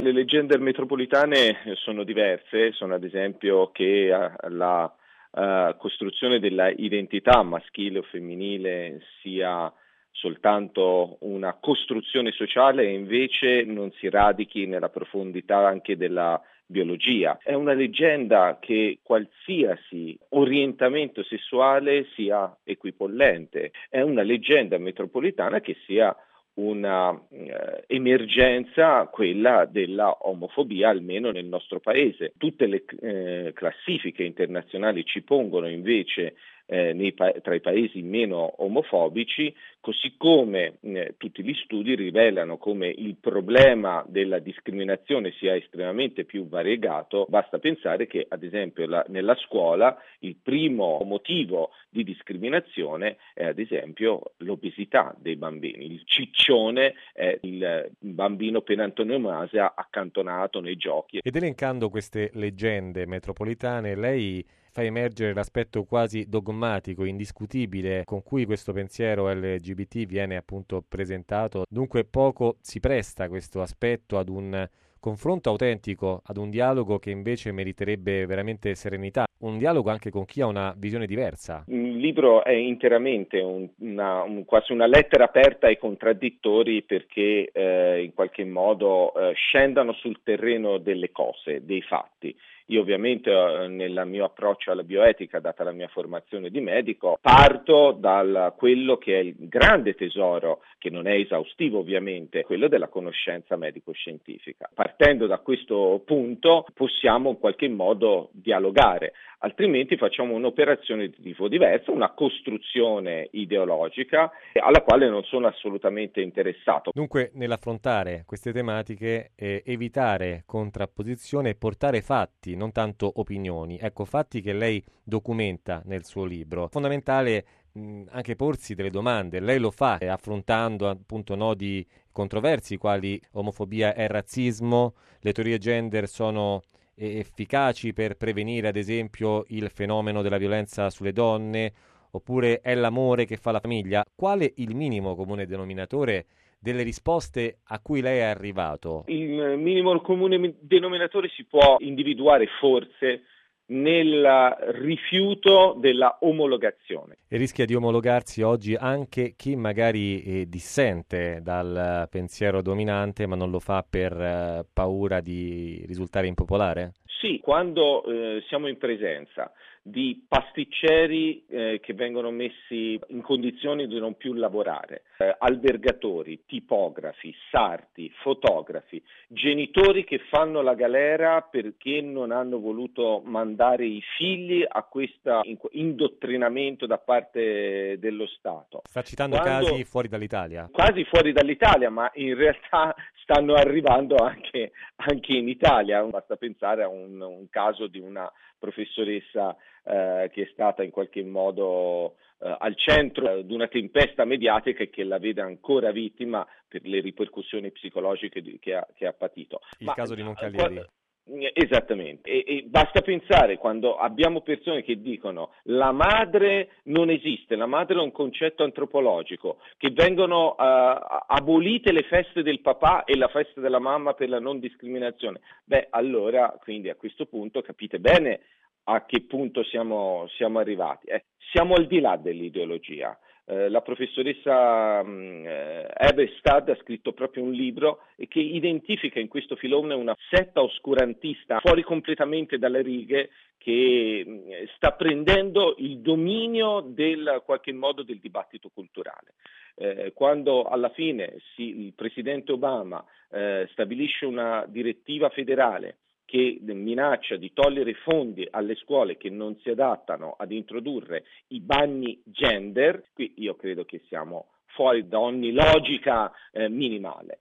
Le leggende metropolitane sono diverse, sono ad esempio che la costruzione della identità maschile o femminile sia soltanto una costruzione sociale e invece non si radichi nella profondità anche della biologia. È una leggenda che qualsiasi orientamento sessuale sia equipollente, è una leggenda metropolitana che sia una emergenza, quella della omofobia, almeno nel nostro paese. Tutte le classifiche internazionali ci pongono invece tra i paesi meno omofobici, così come tutti gli studi rivelano come il problema della discriminazione sia estremamente più variegato. Basta pensare che, ad esempio, nella scuola il primo motivo di discriminazione è, ad esempio, l'obesità dei bambini. Il ciccione è il bambino per antonomasia accantonato nei giochi. Ed elencando queste leggende metropolitane, lei fa emergere l'aspetto quasi dogmatico, indiscutibile con cui questo pensiero LGBT viene appunto presentato. Dunque poco si presta questo aspetto ad un confronto autentico, ad un dialogo che invece meriterebbe veramente serenità, un dialogo anche con chi ha una visione diversa. Il libro è interamente quasi una lettera aperta ai contraddittori perché in qualche modo scendano sul terreno delle cose, dei fatti. Io ovviamente nel mio approccio alla bioetica, data la mia formazione di medico, parto da quello che è il grande tesoro, che non è esaustivo ovviamente, quello della conoscenza medico-scientifica. Partendo da questo punto possiamo in qualche modo dialogare, altrimenti facciamo un'operazione di tipo diverso, una costruzione ideologica alla quale non sono assolutamente interessato. Dunque, nell'affrontare queste tematiche, evitare contrapposizione e portare fatti, non tanto opinioni. Ecco, fatti che lei documenta nel suo libro. Fondamentale anche porsi delle domande. Lei lo fa affrontando appunto nodi controversi quali omofobia e razzismo, le teorie gender sono efficaci per prevenire ad esempio il fenomeno della violenza sulle donne, oppure è l'amore che fa la famiglia? Quale il minimo comune denominatore delle risposte a cui lei è arrivato? Il minimo comune denominatore si può individuare forse nel rifiuto della omologazione. E rischia di omologarsi oggi anche chi magari dissente dal pensiero dominante, ma non lo fa per paura di risultare impopolare? Sì, quando siamo in presenza di pasticceri che vengono messi in condizioni di non più lavorare, albergatori, tipografi, sarti, fotografi, genitori che fanno la galera perché non hanno voluto mandare i figli a questo indottrinamento da parte dello Stato. Sta citando casi fuori dall'Italia? Quasi fuori dall'Italia, ma in realtà stanno arrivando anche in Italia. Basta pensare a un caso di una professoressa che è stata in qualche modo al centro di una tempesta mediatica e che la vede ancora vittima per le ripercussioni psicologiche che ha patito. Il caso di Moncalieri. Esattamente, e basta pensare quando abbiamo persone che dicono la madre non esiste, la madre è un concetto antropologico, che vengono abolite le feste del papà e la festa della mamma per la non discriminazione. Allora, quindi a questo punto capite bene a che punto siamo arrivati. Siamo al di là dell'ideologia. La professoressa Eberstad ha scritto proprio un libro che identifica in questo filone una setta oscurantista fuori completamente dalle righe che sta prendendo il dominio qualche modo del dibattito culturale. Quando alla fine il presidente Obama stabilisce una direttiva federale che minaccia di togliere fondi alle scuole che non si adattano ad introdurre i bagni gender, qui io credo che siamo fuori da ogni logica minimale.